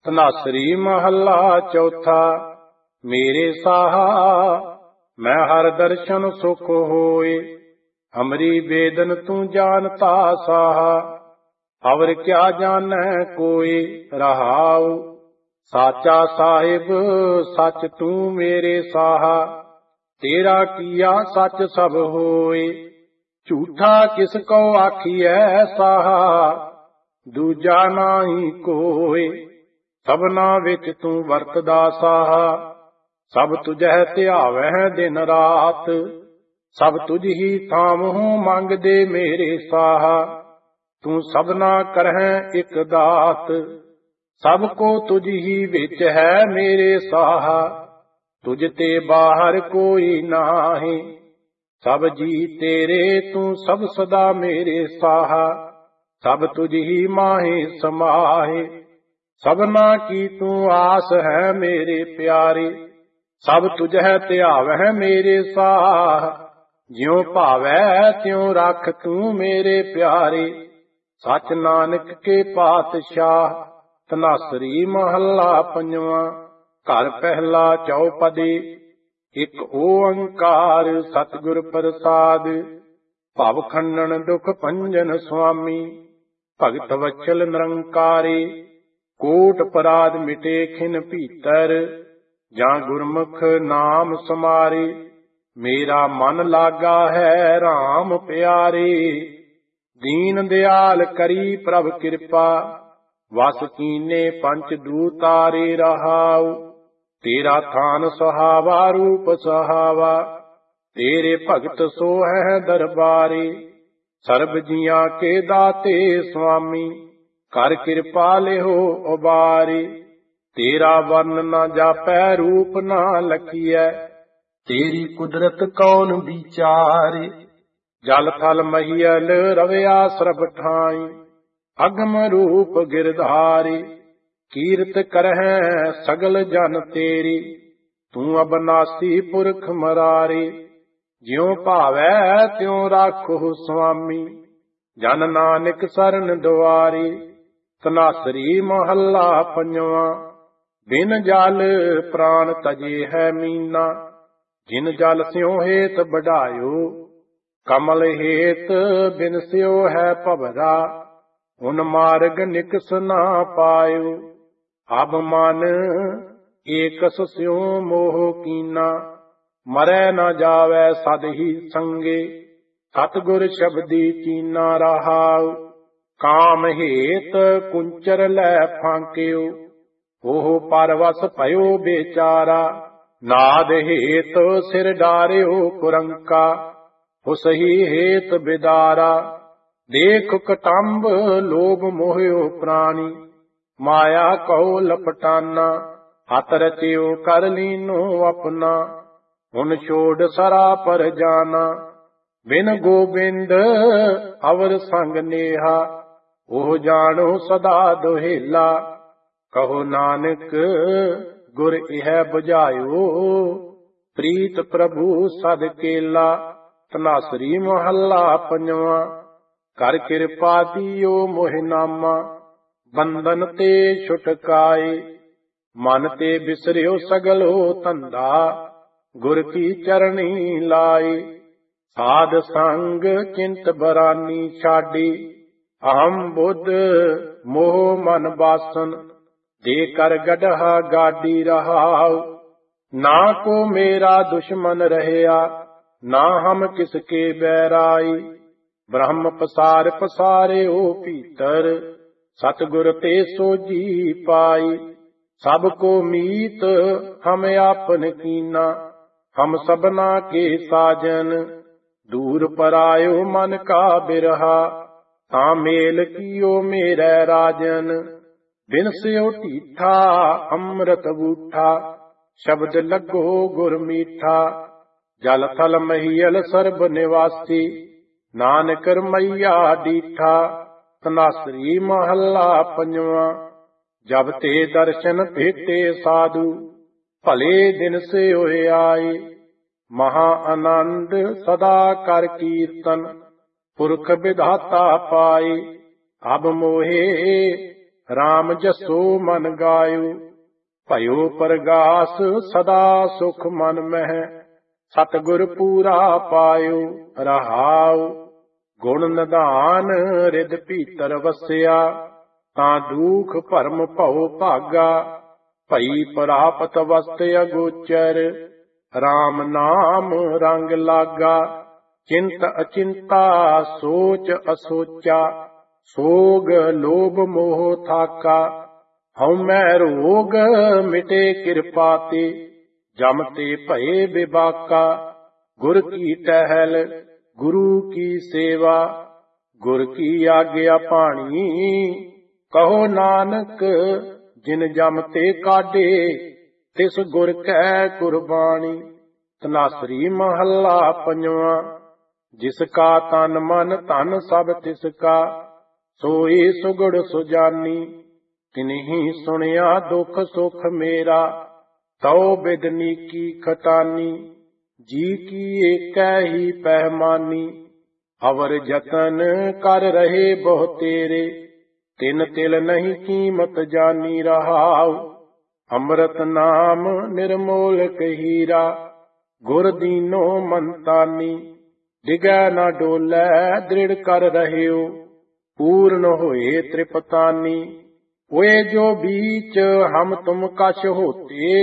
ਧਨਾਸਰੀ ਮਹੱਲਾ ਚੌਥਾ। ਮੇਰੇ ਸਾਹਾ ਮੈਂ ਹਰ ਦਰਸ਼ਨ ਸੁਖ ਹੋਏ, ਹਮਰੀ ਬੇਦਨ ਤੂੰ ਜਾਣਤਾ ਸਾਹਾ। ਅਵਰ ਕਿਆ ਜਾਣੈ ਕੋਇ ਰਹਾਉ, ਸਾਚਾ ਸਾਹਿਬ ਸੱਚ ਤੂੰ ਮੇਰੇ ਸਾਹਾ। ਤੇਰਾ ਕੀਆ ਸੱਚ ਸਭ ਹੋਏ, ਝੂਠਾ ਕਿਸ ਕੋ ਆਖੀਐ ਸਾਹਾ। ਦੂਜਾ ਨਾਹੀ ਕੋਇ, ਸਭਨਾ ਵਿੱਚ ਤੂੰ ਵਰਤਦਾ ਸਾਹਾ। ਸਭ ਤੁਝੈ ਧਿਆਵਹਿ ਦਿਨ ਰਾਤ, ਸਭ ਤੁਝ ਹੀ ਥਾਮਹੁ ਮੰਗਦੇ ਮੇਰੇ ਸਾਹਾ। ਤੂੰ ਸਭਨਾ ਕਰਹਿ ਇਕ ਦਾਤ, ਸਭ ਕੋ ਤੁਝ ਹੀ ਵਿੱਚ ਹੈ ਮੇਰੇ ਸਾਹਾ। ਤੁਝ ਤੇ ਬਾਹਰ ਕੋਈ ਨਾਹੀਂ, ਸਭ ਜੀ ਤੇਰੇ ਤੂੰ ਸਭ ਸਦਾ ਮੇਰੇ ਸਾਹਾ। ਸਭ ਤੁਝ ਹੀ ਮਾਹੇ ਸਮਾਹੇ, ਸਭਨਾ ਕੀ ਤੂੰ ਆਸ ਹੈ ਮੇਰੇ ਪਿਆਰੇ। ਸਭ ਤੁਝੈ ਧਿਆਵਹਿ ਮੇਰੇ ਸਾਹ, ਜਿਉ ਭਾਵੈ ਤਿਉ ਰੱਖ ਤੂੰ ਮੇਰੇ ਪਿਆਰੇ। ਸਚ ਨਾਨਕ ਕੇ ਪਾਤਸ਼ਾਹ। ਧਨਾਸਰੀ ਮਹੱਲਾ ਪੰਜਵਾਂ। ਘਰ ਪਹਿਲਾ ਚੌਪਦੀ। ਇਕ ਓੰਕਾਰ ਸਤਿਗੁਰ ਪ੍ਰਸਾਦਿ, ਭਵ ਖੰਡਨ ਦੁਖ ਭੰਜਨ ਸੁਆਮੀ। ਭਗਤ ਵਚਲ ਨਿਰੰਕਾਰੀ, ਕੋਟ ਪਰਾਧ ਮਿਟੇ ਖਿਨ ਭੀਤਰ। ਜਾਂ ਗੁਰਮੁਖ ਨਾਮ ਸਮਾਰੇ, ਮੇਰਾ ਮਨ ਲਾਗਾ ਹੈ ਰਾਮ ਪਿਆਰੇ। ਦੀਨ ਦਿਆਲ ਕਰੀ ਪ੍ਰਭ ਕਿਰਪਾ, ਵਸ ਕੀਨੇ ਪੰਚ ਦੂਤਾਰੇ ਰਹਾਉ। ਤੇਰਾ ਥਾਨ ਸੁਹਾਵਾ ਰੂਪ ਸੁਹਾਵਾ, ਤੇਰੇ ਭਗਤ ਸੋਹੈ ਦਰਬਾਰੇ। ਸਰਬ ਜੀਆਂ ਕੇ ਦਾਤੇ ਸੁਆਮੀ, ਕਰ ਕਿਰਪਾ ਲਿਹੋ ਉਬਾਰੇ। ਤੇਰਾ ਵਰਨ ਨਾ ਜਾਪੈ ਰੂਪ ਨਾ ਲਖੀਐ, ਤੇਰੀ ਕੁਦਰਤ ਕੌਣ ਵਿਚਾਰੇ। ਜਲ ਥਲ ਮਹੀਅਲ ਰਵਿਆ ਸਰਬ ਠਾਈ, ਅਗਮ ਰੂਪ ਗਿਰਧਾਰੀ। ਕੀਰਤ ਕਰਹਿ ਸਗਲ ਜਨ ਤੇਰੀ, ਤੂੰ ਅਬਨਾਸੀ ਪੁਰਖ ਮਰਾਰੇ। ਜਿਉ ਭਾਵੈ ਤਿਉ ਰਾਖੋ ਸੁਆਮੀ, ਜਨ ਨਾਨਕ ਸਰਨ ਦੁਆਰੇ। ਧਨਾਸਰੀ ਮਹੱਲਾ ਪੰਜਵਾਂ। ਬਿਨ ਜਲ ਪ੍ਰਾਣ ਤਜੇ ਹੈ ਮੀਨਾ, ਜਿਨ ਜਲ ਸਿਉ ਹੇਤ ਬਢਾਇਓ। ਕਮਲ ਹੇਤ ਬਿਨ ਸਿਉ ਹੈ ਭਵਰਾ, ਉਨ ਮਾਰਗ ਨਿਕਸ ਨਾ ਪਾਇਓ। ਅਬ ਮਨ ਏਕਸ ਸਿਉ ਮੋਹ ਕੀਨਾ, ਮਰੈ ਨਾ ਜਾਵੈ ਸਦ ਹੀ ਸੰਗੇ। ਸਤਿਗੁਰ ਸ਼ਬਦੀ ਚੀਨਾ ਰਹਾਉ, ਕਾਮ ਹੇਤ ਕੁੰਚਰ ਲੈ ਫਾਂਕਿਓ। ਉਹ ਪਰਵਸ ਭਇਓ ਬੇਚਾਰਾ, ਨਾਦ ਹੇਤ ਸਿਰ ਡਾਰਿਓ ਕੁਰੰਕਾ। ਹੁਸਹੀ ਹੇਤ ਬਿਦਾਰਾ, ਦੇਖ ਕਟੰਬ ਲੋਭ ਮੋਹਿਓ ਪ੍ਰਾਣੀ। ਮਾਇਆ ਕਉ ਲਪਟਾਨਾ, ਹੱਥ ਰਚਿਓ ਕਰ ਲੀਨੋ ਆਪਣਾ। ਹੁਣ ਛੋੜ ਸਰਾ ਪਰ ਜਾਨਾ, ਬਿਨ ਗੋਬਿੰਦ ਅਵਰ ਸੰਗ ਨੇਹਾ। ਉਹ ਜਾਣੋ ਸਦਾ ਦੁਹੇਲਾ, ਕਹੋ ਨਾਨਕ ਗੁਰ ਇਹ ਬੁਝਾਇਓ। ਪ੍ਰੀਤ ਪ੍ਰਭੂ ਸਦ ਕੇਲਾ। ਧਨਾਸਰੀ ਮਹੱਲਾ ਪੰਜਵਾਂ। ਕਰ ਕਿਰਪਾ ਦੀਓ ਮੋਹਿ ਨਾਮਾ, ਬੰਧਨ ਤੇ ਛੁਟਕਾਏ। ਮਨ ਤੇ ਬਿਸਰਿਓ ਸਗਲੋ ਧੰਦਾ, ਗੁਰ ਕੀ ਚਰਣੀ ਲਾਏ। ਸਾਧ ਸੰਗ ਚਿੰਤ ਬਰਾਨੀ ਛਾਡੀ, ਅਹੰ ਬੁੱਧ ਮੋਹ ਮਨ ਬਾਸਨ। ਦੇ ਕਰ ਗੜਹਾ ਗਾਡੀ ਰਹਾਉ, ਨਾ ਕੋ ਮੇਰਾ ਦੁਸ਼ਮਨ ਰਹਿਆ। ਨਾ ਹਮ ਕਿਸ ਕੇ ਬੈਰਾਈ, ਬ੍ਰਹਮ ਪਸਾਰ ਪਸਾਰਿਓ ਭੀਤਰ। ਸਤਿਗੁਰ ਤੇ ਸੋਜੀ ਪਾਈ, ਸਭ ਕੋ ਮੀਤ ਹਮ ਆਪਨ ਕੀਨਾ। ਹਮ ਸਭਨਾ ਕੇ ਸਾਜਨ, ਦੂਰ ਪਰਾਇਓ ਮਨ ਕਾ ਬਿਰਹਾ। ਤਾਂ ਮੇਲ ਕੀਓ ਮੇਰੇ ਰਾਜਨ, ਬਿਨ ਸਿਓ ਢੀਠਾ ਅੰਮ੍ਰਿਤ ਬੂਠਾ। ਸ਼ਬਦ ਲੱਗੋ ਗੁਰ ਮੀਠਾ, ਜਲ ਥਲ ਮਹੀਅਲ ਸਰਬ ਨਿਵਾਸੀ। ਨਾਨਕ ਰਮਈਆ ਡੀਠਾ। ਧਨਾਸਰੀ ਮਹੱਲਾ ਪੰਜਵਾਂ। ਜਬ ਤੇ ਦਰਸ਼ਨ ਭੇਟੇ ਸਾਧੂ, ਭਲੇ ਦਿਨ ਸੇ ਹੋਏ ਆਏ। ਮਹਾ ਆਨੰਦ ਸਦਾ ਕਰ ਕੀਰਤਨ, ਪੁਰਖ ਵਿਧਾਤਾ ਪਾਏ। ਅਬ ਮੋਹੇ RAM जसो मन गायो। भयो प्रगास सदा सुख मन मह, सतगुर पूरा पायो। रहाउ गुण निधान रिद भीतर वसिया, तां दुख भरम भਉ भागा। भई प्रापत वस्त अगोचर, RAM नाम रंग लागा। चिंत अचिंता सोच असोचा, सोग लोभ मोह थाका। हਉ मैं रोग मिटे कृपा ते, जम ते भये विबाका। गुर की टहल गुरु की सेवा, गुर की आज्ञा पाणी। कहो नानक जिन जम ते काढे, तिस गुर कै कुर्बानी। तनासरी महला पंजवा। जिसका तन मन धन सब तिसका, सोई सुगुड़ सुजानी। तिन्हि सुनिया दुख सुख मेरा, तौ बिदनी की खटानी। जी की एकै ही पैमानी, अवर जतन कर रहे बहु तेरे। तिन तिल नहीं कीमत जानी। रहाउ अमृत नाम निर्मोलक हीरा, गुर दीनो मनतानी। डिगै न डोलै दृढ़ कर रहियो, पूर्ण होए त्रिपतानी। ओए जो बीच हम तुम कछ होते,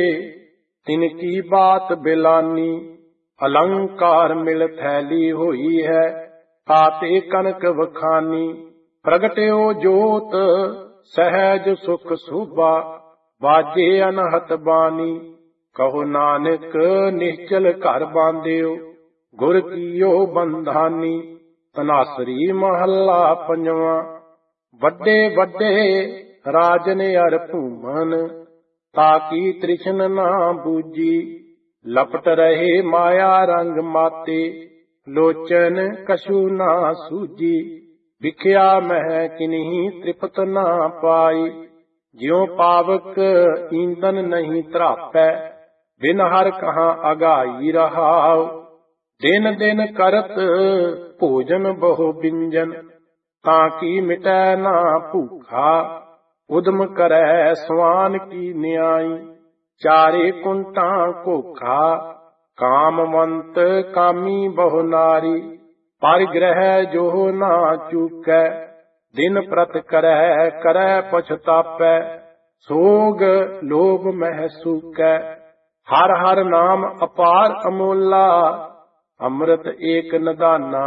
तिनकी बात बिलानी। अलंकार मिल थैली होई है, ताते कनक वखानी। प्रगट्यो जोत सहज सुख सुभा, बाजे अनहत बानी। कहो नानक निश्चल घर बांधियो, गुर कीयो बंधानी। तनासरी महला पंजवा। वड्डे वड्डे राजन अर भूमन, ताकी तृष्ण ना बूझी। लपट रहे माया रंग माते, लोचन कछु ना सूझी। विख्या मह किन्हीं तृप्त ना पाई, ज्यों पावक ईंधन नहीं त्रापै। बिन हर कहाँ अगाई। रहाउ दिन दिन करत भोजन बहु बिंजन, ताकि मिटै ना भूखा। उद्म करै स्वान की न्याई, चारे कुंटा कोखा। कामवंत कामी बहु नारी, परिग्रह जो ना चूकै। दिन प्रत करै करै पछतापै, सोग लोभ मह सूकै। हर हर नाम अपार अमोला, अमृत एक निदाना।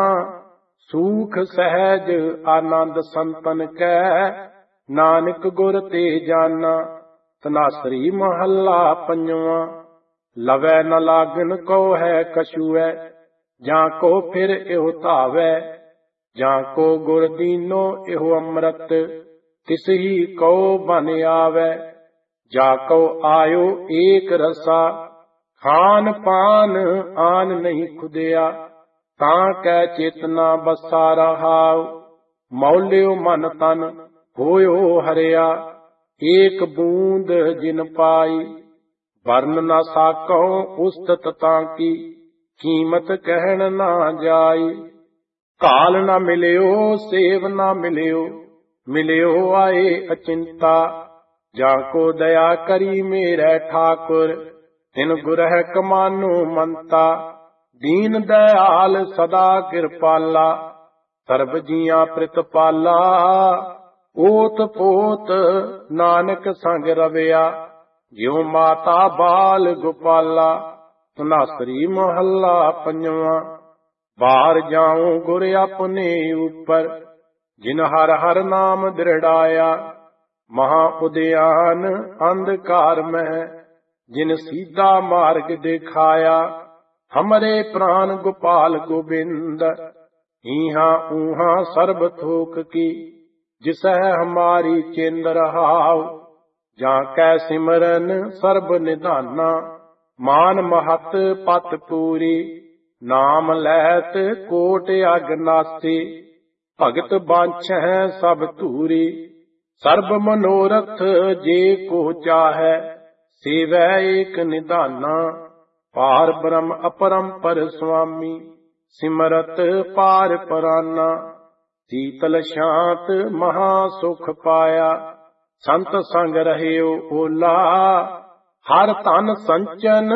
सूख सहज आनंद संतन कै, नानक गुर ते जाना। तनासरी महला पंजवा। लवै न लागन को है कछुए, जाको फिर एहो धावै। जाको गुर दीनो एहो अमृत, तिस ही को बन आवै। जाको आयो एक रसा, खान पान आन नहीं खुदिया। तां कै चेतना बसा रहाउ, मौल्यो मन तन होयो हरिया। एक बूंद जिन पाई, वर्ण न साको उस्तत ताकी। कीमत कहन ना जाई, काल न मिलियो सेव न मिलियो। मिलियो आए अचिंता, जाको दया करी मेरे ठाकुर। तिन गुरह कमानो मनता, दीन दयाल सदा कृपाला। सर्ब जिया प्रितपाला, ओत पोत नानक संग रविया। ज्यों माता बाल गोपाला। तनासरी महला पंजवा। बाहर जाऊं गुर अपने ऊपर, जिन हर हर नाम दृढ़ाया। महा उद्यान अंधकार में, जिन सीधा मार्ग दिखाया। हमरे प्राण गोपाल गोविंद, इहाँ ऊहाँ सर्ब थोक की। जिसह हमारी चेंद रहाउ, जाकै सिमरन सर्ब निधाना। मान महत पत पूरी, नाम लैत कोट अगनासी। भगत बांछह सब धूरी, सर्ब मनोरथ जे को चाहै। सेवै एक निधाना, पार ब्रह्म अपरंपर स्वामी। सिमरत पार पराना, ਸੀਤਲ ਸ਼ਾਂਤ ਮਹਾ ਸੁਖ ਪਾਇਆ। ਸੰਤ ਸੰਗ ਰਹਿਓ ਓਲਾ, ਹਰ ਧਨ ਸੰਚਨ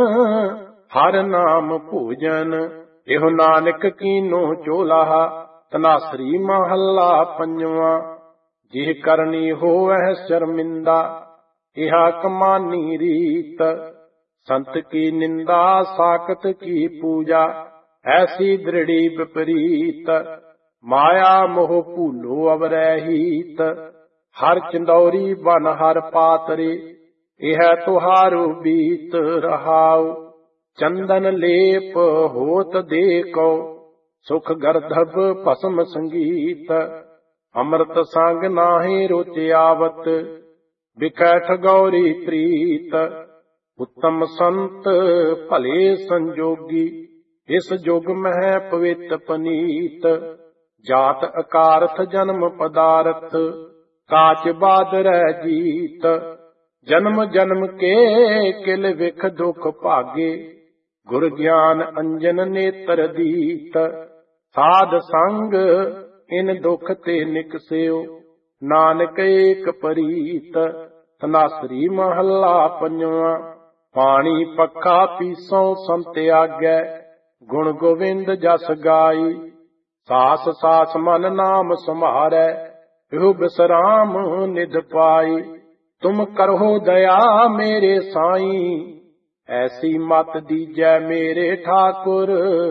ਹਰ ਨਾਮ ਭੋਜਨ। ਇਹੋ ਨਾਨਕ ਕੀਨੋ ਚੋਲਾ, ਧਨਾਸਰੀ ਮਹੱਲਾ ਪੰਜਵਾਂ। ਜਿਹ ਕਰਨੀ ਹੋਵੈ ਸ਼ਰਮਿੰਦਾ, ਇਹਾ ਕਮਾਨੀ ਰੀਤ। ਸੰਤ ਕੀ ਨਿੰਦਾ ਸਾਕਤ ਕੀ ਪੂਜਾ, ਐਸੀ ਦ੍ਰਿੜੀ ਵਿਪਰੀਤ। ਮਾਇਆ ਮੋਹ ਭੂਲੋ ਅਵਰਹਿਤ, ਹਰ ਚੰਦੌਰੀ ਬਨ ਹਰ ਪਾਤਰੇ। ਇਹ ਤੁਹਾਰੋ ਬੀਤ ਰਹਾਉ, ਚੰਦਨ ਲੇਪ ਹੋਤ ਦੇਖੋ। ਸੁਖ ਗਰਧਬ ਭਸਮ ਸੰਗੀਤ, ਅੰਮ੍ਰਿਤ ਸੰਗ ਨਾਹੀ ਰੁਚਿਆਵਤ। ਬਿਖੈ ਠਗੌਰੀ ਪ੍ਰੀਤ, ਉੱਤਮ ਸੰਤ ਭਲੇ ਸੰਜੋਗੀ। ਇਸ ਜੁਗ ਮਹਿ ਪਵਿੱਤ ਪਨੀਤ, ਜਾਤ ਅਕਾਰਥ ਜਨਮ ਪਦਾਰਥ। ਕਾਚ ਬਾਦਰੈ ਜੀਤ, ਜਨਮ ਜਨਮ ਕੇ ਕਿਲ ਵਿਖ ਦੁਖ ਭਾਗੇ। ਗੁਰ ਗਿਆਨ ਅੰਜਨ ਨੇਤਰ ਦੀਤ, ਸਾਧ ਸੰਗ ਇਨ ਦੁਖ ਤੇ ਨਿਕਸਿਓ। ਨਾਨਕ ਏਕ ਪਰੀਤ, ਧਨਾਸਰੀ ਮਹੱਲਾ ਪੰਜਵਾਂ। ਪਾਣੀ ਪੱਖਾ ਪੀਸੋ ਸੰਤ ਆਗੈ, ਗੁਣ ਗੋਵਿੰਦ ਜਸ ਗਾਈ। ਸਾਸ ਸਾਸ ਮਨ ਨਾਮ ਸੰਭਾਰੈ, ਇਹੋ ਬਿਸਰਾਮ ਨਿਧ ਪਾਈ। ਤੁਮ ਕਰਹੁ ਦਇਆ ਮੇਰੇ ਸਾਈਂ, ਐਸੀ ਮਤ ਦੀਜੈ ਮੇਰੇ ਠਾਕੁਰ।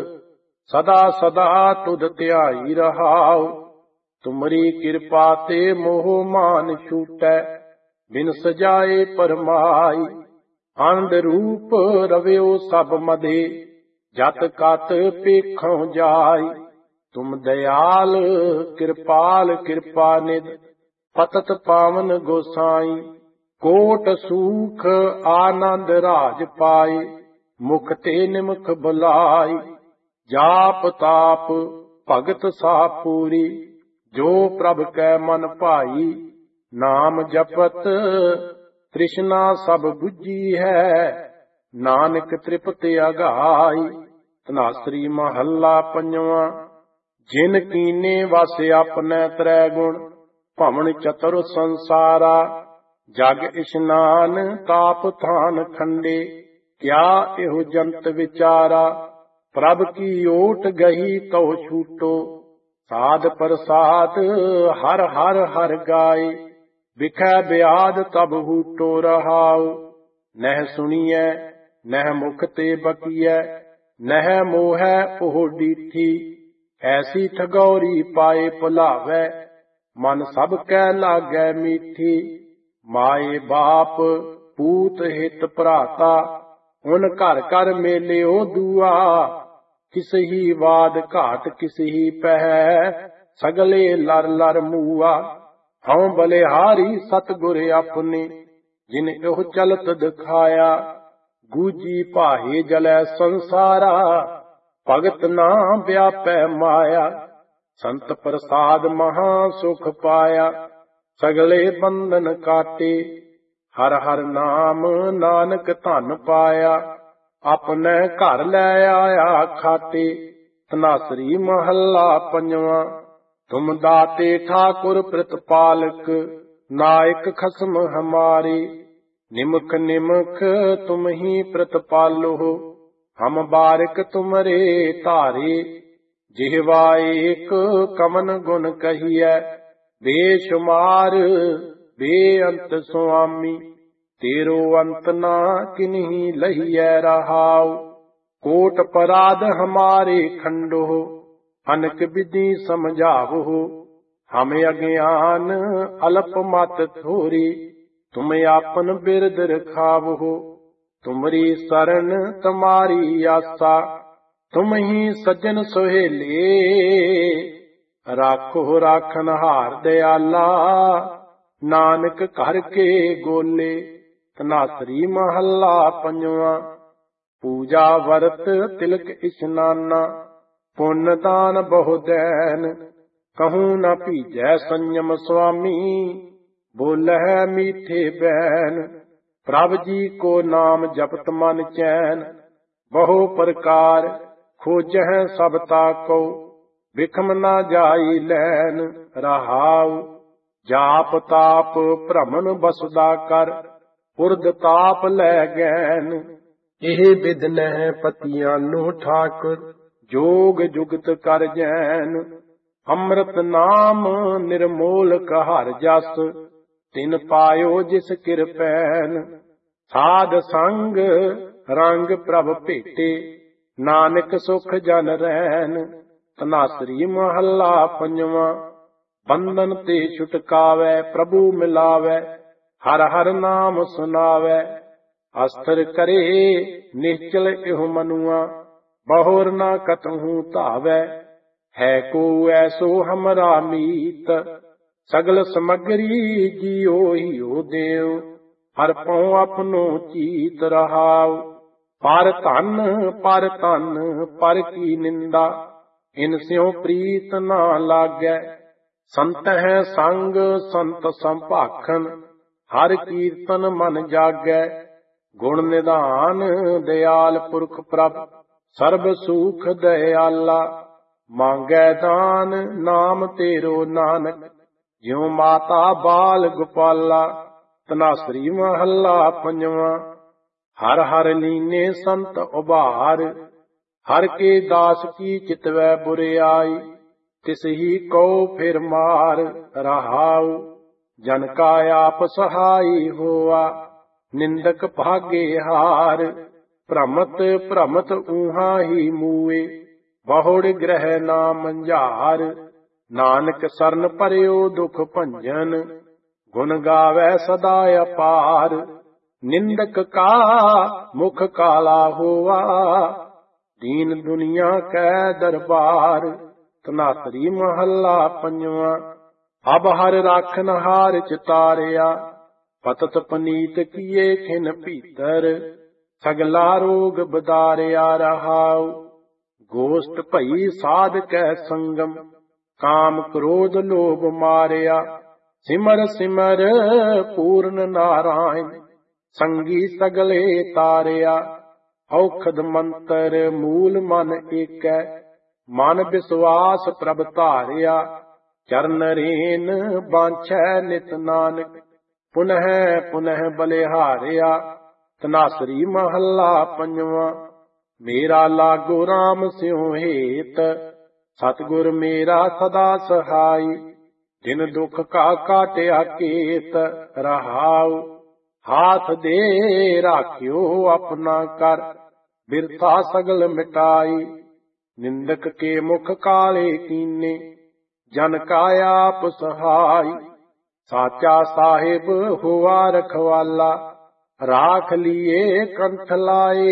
ਸਦਾ ਸਦਾ ਤੁਧ ਧਿਆਈ ਰਹਾਉ, ਤੁਮਰੀ ਕਿਰਪਾ ਤੇ ਮੋਹ ਮਾਨ ਛੂਟੈ। ਬਿਨ ਸਜਾਏ ਪਰਮਾਈ, ਆਨੰਦ ਰੂਪ ਰਵਿਓ ਸਭ ਮਦੇ। ਜਤ ਕਤ ਪੇਖੋਂ ਜਾਈ, ਤੁਮ ਦਇਆਲ ਕਿਰਪਾਲ ਕਿਰਪਾ ਨਿਧ। ਪਤਤ ਪਾਵਨ ਗੋਸਾਈ, ਕੋਟ ਸੂਖ ਆਨੰਦ ਰਾਜ ਪਾਏ। ਮੁਖ ਤੇ ਨਿਮਖ ਬੁਲਾਈ, ਜਾਪ ਤਾਪ ਭਗਤ ਸਾ ਪੂਰੀ। ਜੋ ਪ੍ਰਭ ਕੈ ਮਨ ਭਾਈ, ਨਾਮ ਜਪਤ ਤ੍ਰਿਸ਼ਨਾ ਸਭ ਬੁੱਝੀ ਹੈ। ਨਾਨਕ ਤ੍ਰਿਪਤ ਅਗਾਈ, ਧਨਾਸਰੀ ਮਹੱਲਾ ਪੰਜਵਾਂ। ਜਿਨ ਕੀਨੇ ਵਸ ਆਪਣੈ ਤ੍ਰੈ ਗੁਣ, ਭਵਨ ਚਤੁਰ ਸੰਸਾਰਾ। ਜਗ ਇਸ਼ਨਾਨ ਤਾਪ ਥਾਨ ਖੰਡੇ, ਕਿਆ ਇਹੋ ਜੰਤ ਵਿਚਾਰਾ। ਪ੍ਰਭ ਕੀ ਓਟ ਗਹੀ ਤਉ ਛੂਟੋ, ਸਾਧ ਪ੍ਰਸਾਦ ਹਰ ਹਰ ਹਰ ਗਾਏ। ਵਿਖੈ ਬਿਆਦ ਤਬ ਹੂਟੋ ਰਹਾਉ, ਨਹਿ ਸੁਣੀਐ ਨਹਿ ਮੁਖ ਤੇ ਬਕੀਐ। ਨਹਿ ਮੋਹੈ ਉਹ ਡੀਠੀ, ਐਸੀ ਠਗੌਰੀ ਪਾਏ ਭੁਲਾਵੈ। ਮਨ ਸਭ ਕੈ ਲਾਗੈ ਮੀਠੀ, ਮਾਏ ਬਾਪ ਪੂਤ ਹਿਤ ਭਰਾਤਾ। ਹੁਣ ਘਰ ਘਰ ਮੇਲਿਓ ਦੂਆ, ਕਿਸਹੀ ਬਾਦ ਘਾਟ ਕਿਸਹੀ ਪਹਿ। ਸਗਲੇ ਲਰ ਲਰ ਮੂਆ, ਹਉ ਬਲਿਹਾਰੀ ਸਤਿਗੁਰ ਆਪਣੇ। ਜਿਨ ਇਹੋ ਚਲਤ ਦਿਖਾਇਆ, ਗੂਜੀ ਭਾਏ ਜਲੈ ਸੰਸਾਰਾ। ਭਗਤ ਨਾ ਵਿਆਪੈ ਮਾਇਆ, ਸੰਤ ਪ੍ਰਸਾਦ ਮਹਾ ਸੁਖ ਪਾਇਆ। ਸਗਲੇ ਬੰਧਨ ਕਾਟੇ, ਹਰ ਹਰ ਨਾਮ ਨਾਨਕ ਧਨ ਪਾਇਆ। ਆਪਣੇ ਘਰ ਲੈ ਆਇਆ ਖਾਟੇ, ਧਨਾਸਰੀ ਮਹੱਲਾ ਪੰਜਵਾਂ। ਤੁਮ ਦਾਤੇ ਠਾਕੁਰ ਪ੍ਰਤਪਾਲਕ, ਨਾਇਕ ਖਸਮ ਹਮਾਰੇ। ਨਿਮਖ ਨਿਮਖ ਤੁਮ ਹੀ ਪ੍ਰਤਪਾਲੋ, ਹਮ ਬਾਰਿਕ ਤੁਮਰੇ ਧਾਰੇ। ਜਿਹਵਾ ਏਕ ਕਮਨ ਗੁਣ ਕਹੀਐ, ਬੇਸ਼ੁਮਾਰ ਬੇਅੰਤ ਸੁਆਮੀ। ਤੇਰੋ ਅੰਤ ਨਾ ਕਿਨਹੀ ਲਹੀਐ ਰਹਾਉ। ਕੋਟ ਪਰਾਧ ਹਮਾਰੇ ਖੰਡੋ, ਅਨਕ ਵਿਧि ਸਮਝਾਵੋ। ਹਮ ਅਗਿਆਨ ਅਲਪ ਮਤ ਥੋਰੀ, ਤੁਮ ਆਪਨ ਬਿਰਦ ਰਖਾਵੋ। ਤੁਮਰੀ ਸਰਣ ਤੁਮਾਰੀ ਆਸਾ, ਤੁਮ ਹੀ ਸੱਜਣ ਸੁਹੇਲੇ। ਰਾਖੋ ਰਾਖਨ ਹਾਰ ਦਿਆਲਾ, ਨਾਨਕ ਘਰ ਕੇ ਗੋਲੇ। ਧਨਾਸਰੀ ਮਹੱਲਾ ਪੰਜਵਾਂ। ਪੂਜਾ ਵਰਤ ਤਿਲਕ ਇਸ਼ਨਾਨਾ, ਪੁੰਨ ਦਾਨ ਬਹੁ ਦੈਨ। ਕਹੂੰ ਨ ਭੀਜੈ ਸੰਯਮ ਸੁਆਮੀ, ਬੋਲਹਿ ਮੀਠੇ ਬੈਨ। ਪ੍ਰਭ ਜੀ ਕੋ ਨਾਮ ਜਪਤ ਮਨ ਚੈਨ, ਬਹੁ ਪ੍ਰਕਾਰ ਖੋਜਹਿ ਸਭ ਤਾਕੋ। ਬਿਖਮ ਨਾ ਜਾਈ ਲੈਨ ਰਹਾਉ। ਜਾਪ ਤਾਪ ਭ੍ਰਮਣ ਬਸਦਾ ਕਰ, ਉਰਦ ਤਾਪ ਲੈ ਗੈਨ। ਇਹ ਬਿਦ ਨਹਿ ਪਤੀਆਨੋ ਠਾਕੁਰ, ਜੋਗ ਜੁਗਤ ਕਰ ਜੈਨ। ਅੰਮ੍ਰਿਤ ਨਾਮ ਨਿਰਮੋਲਕ ਹਰਿ ਜਸ, ਤਿਨ ਪਾਇਓ ਜਿਸ ਕਿਰਪੈਨ। ਸਾਧ ਸੰਗ ਰੰਗ ਪ੍ਰਭ ਭੇਟੇ, ਨਾਨਕ ਸੁਖ ਜਨ ਰੈਨ। ਧਨਾਸਰੀ ਮਹੱਲਾ ਪੰਜਵਾਂ। ਬੰਧਨ ਤੇ ਛੁਟਕਾਵੈ ਪ੍ਰਭੂ ਮਿਲਾਵੈ, ਹਰ ਹਰ ਨਾਮ ਸੁਨਾਵੈ। ਅਸਥਿਰ ਕਰੇ ਨਿਸ਼ਚਲ ਇਹੋ ਮਨੁਆ, ਬਹੁਰ ਨਾ ਕਤਹੂ ਧਾਵੈ। ਹੈ ਕੋ ਐਸੋ ਹਮਰਾ ਮੀਤ, ਸਗਲ ਸਮਗਰੀ ਜੀਓ ਹੀਓ ਦੇਉ। ਹਰ ਪਉ ਆਪਣੋ ਚੀਤ ਰਹਾਉ। ਪਰ ਧਨ ਪਰ ਕੀ ਨਿੰਦਾ, ਇਨ ਸਿਉ ਪ੍ਰੀਤ ਨਾ ਲਾਗੈ। ਸੰਤ ਹੈ ਸੰਗ ਸੰਤ ਸੰਭਾਖਨ, ਹਰ ਕੀਰਤਨ ਮਨ ਜਾਗੈ। ਗੁਣ ਨਿਧਾਨ ਦਿਆਲ ਪੁਰਖ ਪ੍ਰਭ, ਸਰਬ ਸੁਖ ਦਇਆਲਾ। ਮੰਗੈ ਦਾਨ ਨਾਮ ਤੇਰੋ ਨਾਨਕ, ਜਿਉ ਮਾਤਾ ਬਾਲ ਗੋਪਾਲਾ। ਧਨਾਸਰੀ ਮਹੱਲਾ ਪੰਜਵਾਂ। ਹਰ ਹਰ ਲੀਨੇ ਸੰਤ ਉਭਾਰ, ਹਰ ਕੇ ਦਾਸ ਕੀ ਚਿਤਵੈ ਬੁਰਿਆਈ। ਤਿਸ ਹੀ ਕਉ ਫਿਰ ਮਾਰ ਰਹਾਉ, ਜਨ ਕਾ ਆਪ ਸਹਾਈ ਹੋਆ। ਨਿੰਦਕ ਭਾਗੇ ਹਾਰ, ਭ੍ਰਮਤ ਊਹਾਂ ਹੀ ਮੂਏ। ਬਹੁੜ ਗ੍ਰਹਿ ਨਾ ਮੰਝਾਰ, ਨਾਨਕ ਸਰਨ ਪਰਿਓ ਦੁਖ ਭੰਜਨ। ਗੁਣ ਗਾਵੈ ਸਦਾ ਅਪਾਰ, ਨਿੰਦਕ ਕਾ ਮੁਖ ਕਾਲਾ ਹੋਆ। ਦੀਨ ਦੁਨੀਆ ਕੈ ਦਰਬਾਰ। ਧਨਾਸਰੀ ਮਹੱਲਾ ਪੰਜਵਾਂ। ਅਬ ਹਰ ਰਾਖਨ ਹਾਰ ਚਿਤਾਰਿਆ, ਪਤਤ ਪਨੀਤ ਕੀਏ ਖਿਨ ਭੀਤਰ। ਸਗਲਾ ਰੋਗ ਬਦਾਰਿਆ ਰਹਾਉ, ਗੋਸ਼ਟ ਭਈ ਸਾਧ ਕੈ ਸੰਗਮ। ਕਾਮ ਕ੍ਰੋਧ ਲੋਭ ਮਾਰਿਆ, ਸਿਮਰ ਸਿਮਰ ਪੂਰਨ ਨਾਰਾਇਣ। ਸੰਗੀ ਸਗਲੇ ਤਾਰਿਆ, ਔਖਦ ਮੰਤਰ ਮੂਲ ਮਨ ਏਕੈ। ਮਨ ਵਿਸਵਾਸ ਪ੍ਰਭ ਧਾਰਿਆ, ਚਰਨ ਰੇਨ ਬਾਂਛੈ ਨਿਤ ਨਾਨਕ। ਪੁਨਹਿ ਪੁਨਹਿ ਬਲਿਹਾਰਿਆ। ਧਨਾਸਰੀ ਮਹੱਲਾ ਪੰਜਵਾਂ। ਮੇਰਾ ਲਾਗੋ ਰਾਮ ਸਿਉ ਹੇਤ, ਸਤਿਗੁਰ ਮੇਰਾ ਸਦਾ ਸਹਾਈ। ਜਿਨ ਦੁਖ ਕਾ ਕਾਟਿਆ ਕੇਤ ਰਹਾਉ। ਹਾਥ ਦੇ ਰਾਖਿਓ ਆਪਣਾ ਕਰ, ਬਿਰਥਾ ਸਗਲ ਮਿਟਾਈ। ਨਿੰਦਕ ਕੇ ਮੁਖ ਕਾਲੇ ਕੀਨੇ, ਜਨ ਕਾ ਆਪ ਸਹਾਈ। ਸਾਚਾ ਸਾਹਿਬ ਹੋਆ ਰਖਵਾਲਾ, ਰਾਖ ਲੀਏ ਕੰਠ ਲਾਏ।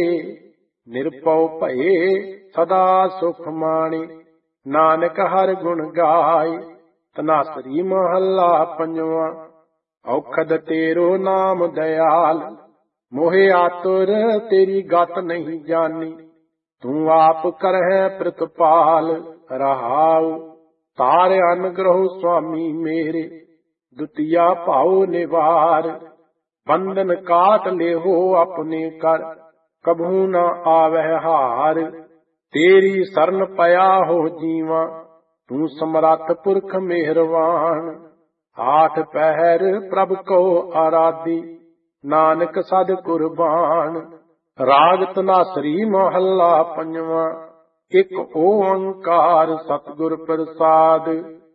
ਨਿਰਭਉ ਭਏ ਸਦਾ ਸੁਖ ਮਾਣੇ, ਨਾਨਕ ਹਰ ਗੁਣ ਗਾਏ। ਧਨਾਸਰੀ ਮਹੱਲਾ ਪੰਜਵਾਂ। ਔਖਦ ਤੇਰੋ ਨਾਮ ਦਇਆਲ, ਮੋਹਿ ਆਤੁਰ ਤੇਰੀ ਗਤ ਨਹੀਂ ਜਾਣੀ। ਤੂੰ ਆਪ ਕਰਹਿ ਪ੍ਰਤਪਾਲ ਰਹਾਉ। ਤਾਰ ਅਨਗ੍ਰਹੁ ਸੁਆਮੀ ਮੇਰੇ, ਦੁਤੀਆ ਭਾਉ ਨਿਵਾਰ। ਬੰਧਨ ਕਾਟ ਲਿਹੋ ਆਪਣੇ ਕਰ, ਕਭੂ ਨ ਆਵਹਿ ਹਾਰ। ਤੇਰੀ ਸਰਨ ਪਿਆ ਹੋ ਜੀਵਾ, ਤੂੰ ਸਮਰੱਥ ਪੁਰਖ ਮਿਹਰਵਾਨ। ਆਠ ਪਹਿਰ ਪ੍ਰਭ ਕੋ ਆਰਾਧੀ, ਨਾਨਕ ਸਦ ਕੁਰਬਾਨ। ਰਾਗ ਧਨਾਸਰੀ ਮਹੱਲਾ ਪੰਜਵਾਂ। ਇਕ ਓੰਕਾਰ ਸਤਿਗੁਰ ਪ੍ਰਸਾਦ,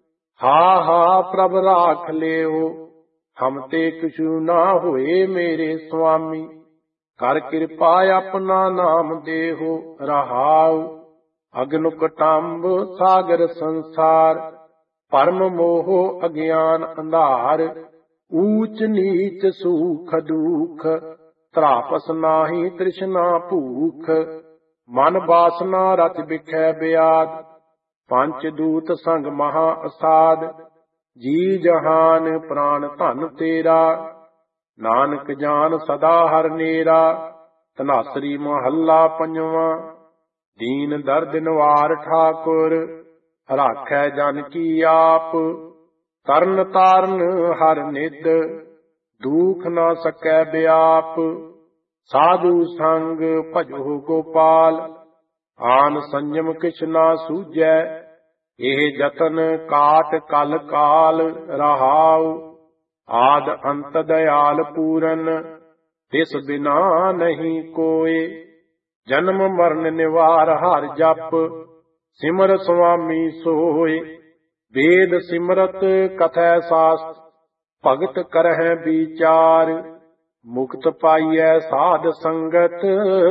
ਹਾ ਹਾ ਪ੍ਰਭ ਰਾਖ ਲਿਓ। ਹਮ ਤੇ ਕਿਛੂ ਨਾ ਹੋਏ ਮੇਰੇ ਸੁਆਮੀ, ਕਰ ਕਿਰਪਾ ਆਪਣਾ ਨਾਮ ਦੇਹੋ ਰਹਾਉ। ਅਗਨ ਕਟੰਬ ਸਾਗਰ ਸੰਸਾਰ, ਪਰਮ ਮੋਹ ਅਗਿਆਨ ਅੰਧਾਰ। ਊਚ ਨੀਚ ਸੂਖ ਦੁਖ, ਤ੍ਰਾਪਸ ਨਾਹੀ ਤ੍ਰਿਸ਼ਨਾ ਭੂਖ। ਮਨ ਬਾਸਨਾ ਰਚ ਬਿਖੈ ਬਿਆਦ, ਪੰਚ ਦੂਤ ਸੰਗ ਮਹਾ ਅਸਾਦ। ਜੀ ਜਹਾਨ ਪ੍ਰਾਨ ਧਨ ਤੇਰਾ, ਨਾਨਕ ਜਾਨ ਸਦਾ ਹਰ ਨੇਰਾ। ਧਨਾਸਰੀ ਮਹੱਲਾ ਪੰਜਵਾਂ। ਦੀਨ ਦਰਦ ਨਿਵਾਰ ਠਾਕੁਰ, ਰਾਖੈ ਜਨ ਕੀ ਆਪ। ਤਰਨ ਤਾਰਨ ਹਰ ਨਿਧ, ਦੂਖ ਨਾ ਸਕੈ ਬਿਆਪ। ਸਾਧੂ ਸੰਗ ਭਜੋ ਗੋਪਾਲ, ਆਨ ਸੰਜਮ ਕਿਛ ਨਾ ਸੂਝੈ। ਇਹ ਜਤਨ ਕਾਟ ਕਲ ਕਾਲ ਰਹਾਉ। ਆਦ ਅੰਤ ਦਇਆਲ ਪੂਰਨ ਤਿਸ ਬਿਨਾ ਨਹੀਂ ਕੋਇ। ਜਨਮ ਮਰਨ ਨਿਵਾਰ ਹਰਿ ਜਪ ਸਿਮਰ ਸੁਆਮੀ ਸੋਇ। ਵੇਦ ਸਿਮਰਤ ਕਥੈ ਸਾਸਤ ਭਗਤ ਕਰਹਿ ਵਿਚਾਰ। ਮੁਕਤ ਪਾਈਐ ਸਾਧ ਸੰਗਤ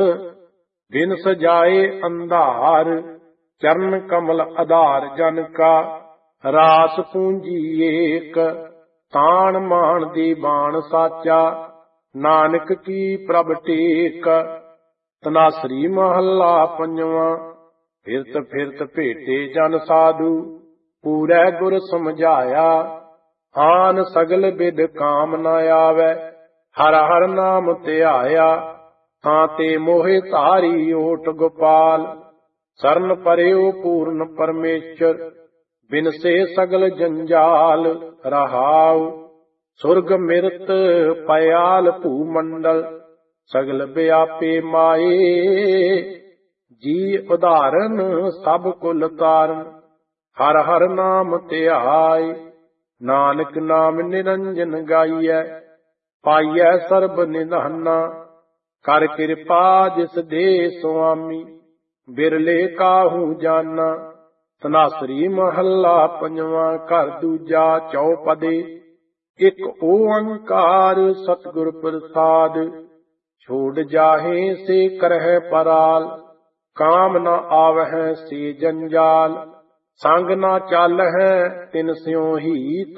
ਬਿਨ ਸਜਾਏ ਅੰਧਾਰ। ਚਰਨ ਕਮਲ ਆਧਾਰ ਜਨ ਕਾ ਰਾਸ ਪੂੰਜੀ ਏਕ। ਤਾਣ ਮਾਣ ਦੀ ਬਾਣ ਸਾਚਾ ਨਾਨਕ ਕੀ ਪ੍ਰਭ ਟੇਕ। ਤਨਾਸਰੀ ਮਹੱਲਾ ਪੰਜਵਾਂ। ਫਿਰਤ ਫਿਰਤ ਭੇਟੇ ਜਨ ਸਾਧੂ ਪੂਰੈ ਗੁਰ ਸਮਝਾਇਆ। ਆਨ ਸਗਲ ਬਿਦ ਕਾਮ ਨ ਆਵੈ ਹਰ ਹਰ ਨਾਮ ਧਿਆਇਆ। ਤਾਂ ਤੇ ਮੋਹਿ ਧਾਰੀ ਓਟ ਗੋਪਾਲ ਸਰਨ ਪਰਿਓ ਪੂਰਨ ਪਰਮੇਸ਼ਰ। ਬਿਨ ਸੇ ਸਗਲ ਜੰਜਾਲ ਰਹਾਉ। ਸੁਰਗ ਮਿਰਤ ਪਇਆਲ ਭੂ ਮੰਡਲ ਸਗਲ ਵਿਆਪੇ ਮਾਏ। ਜੀ ਉਦਾਹਰਨ ਸਭ ਕੁਲ ਤਾਰਨ ਹਰ ਹਰ ਨਾਮ ਧਿਆਏ। ਨਾਨਕ ਨਾਮ ਨਿਰੰਜਨ ਗਾਈਐ ਪਾਈਐ ਸਰਬ ਨਿਧਾਨਾ। ਕਰ ਕਿਰਪਾ ਜਿਸ ਦੇ ਸੁਆਮੀ ਬਿਰਲੇ ਕਾਹੂ ਜਾਨਾ। ਤਨਾਸਰੀ ਮਹੱਲਾ ਪੰਜਵਾਂ। ਘਰ ਦੂਜਾ ਚੌਪਦੇ। ਇਕ ਓੰਕਾਰ ਸਤਿਗੁਰ ਪ੍ਰਸਾਦ। ਛੋੜ ਜਾਹੇ ਸੇ ਕਰਹਿ ਪਰਾਲ ਕਾਮ ਨ ਆਵਹਿ ਸੇ ਜੰਜਾਲ। ਸੰਗ ਨਾ ਚਾਲਹਿ ਤਿਨ ਸਿਉ ਹੀਤ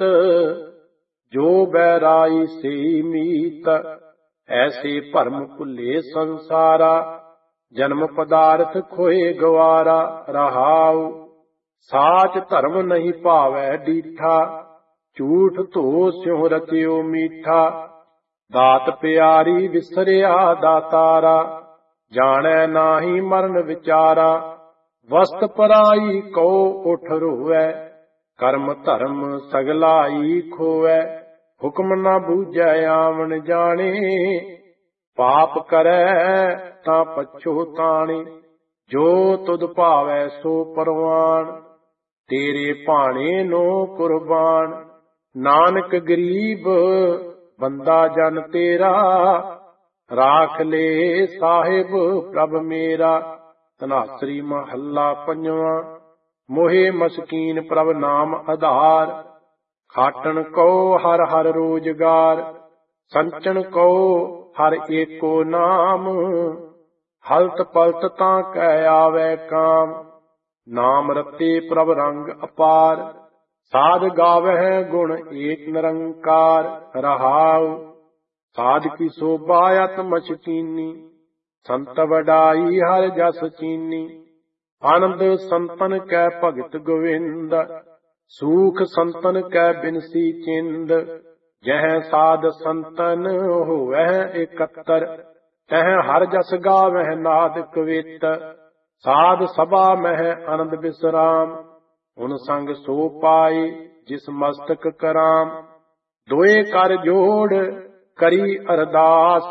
ਜੋ ਬੈਰਾਈ ਸੇ ਮੀਤ। ਐਸੇ ਭਰਮ ਭੁੱਲੇ ਸੰਸਾਰਾ ਜਨਮ ਪਦਾਰਥ ਖੋਏ ਗਵਾਰਾ ਰਹਾਉ। ਸਾਚ ਧਰਮ ਨਹੀਂ ਭਾਵੈ ਡੀਠਾ ਝੂਠ ਧੋ ਸਿਉ ਰਚਿਓ ਮੀਠਾ। ਦਾਤ ਪਿਆਰੀ ਵਿਸਰਿਆ ਦਾਤਾਰਾ ਜਾਣੈ ਨਾਹੀ ਮਰਨ ਵਿਚਾਰਾ। ਵਸਤ ਪਰਾਈ ਕੋ ਉਠ ਰੋਵੈ ਕਰਮ ਧਰਮ ਸਗਲਾਈ ਖੋਵੈ। ਹੁਕਮ ਨਾ ਬੂਝੈ ਆਵਣ ਜਾਣੇ ਪਾਪ ਕਰੈ ਤਾਂ ਪਛੋਤਾਣੇ। ਜੋ ਤੁਧ ਭਾਵੈ ਸੋ ਪਰਵਾਨ ਤੇਰੇ ਭਾਣੇ ਨੋ ਕੁਰਬਾਨ। ਨਾਨਕ ਗਰੀਬ ਬੰਦਾ ਜਨ ਤੇਰਾ ਰਾਖ ਲੈ ਸਾਹਿਬ ਪ੍ਰਭ ਮੇਰਾ। ਧਨਾਸਰੀ ਮਹੱਲਾ ਪੰਜਵਾਂ। ਮੋਹਿ ਮਸਕੀਨ ਪ੍ਰਭ ਨਾਮ ਆਧਾਰ। ਖਾਟਣ ਕਉ ਹਰ ਹਰ ਰੋਜਗਾਰ। ਸੰਚਣ ਕਉ ਹਰ ਏਕੋ ਨਾਮ। ਹਲਤ ਪਲਤ ਤਾਂ ਕਹਿ ਆਵੈ ਕਾਮ। ਨਾਮ ਰਤੇ ਪ੍ਰਭ ਰੰਗ ਅਪਾਰ। ਸਾਧ ਗਾਵਹਿ ਗੁਣ ਏਕ ਨਿਰੰਕਾਰ ਰਹਾਉ। ਸਾਧ ਕੀ ਸੋਭਾ ਅਤ ਮਸਕੀਨੀ ਸੰਤ ਵਡਾਈ ਹਰ ਜਸ ਚੀਨੀ। ਆਨੰਦ ਸੰਤਨ ਕੈ ਭਗਤ ਗੋਵਿੰਦ ਸੂਖ ਸੰਤਨ ਕੈ ਬਿਨਸੀ ਚਿੰਦ। ਜਹ ਸਾਧ ਸੰਤਨ ਹੋਵਹਿ ਇਕੱਤਰ ਤਹ ਹਰ ਜਸ ਗਾਵਹਿ ਨਾਦ ਕਵਿਤ। ਸਾਧ ਸਭਾ ਮਹਿ ਆਨੰਦ ਬਿਸਰਾਮ ਹੁਣ ਸੰਗ ਸੋ ਪਾਏ ਜਿਸ ਮਸਤਕ ਕਰਾਮ। ਦੋਏ ਕਰ ਜੋੜ ਕਰੀ ਅਰਦਾਸ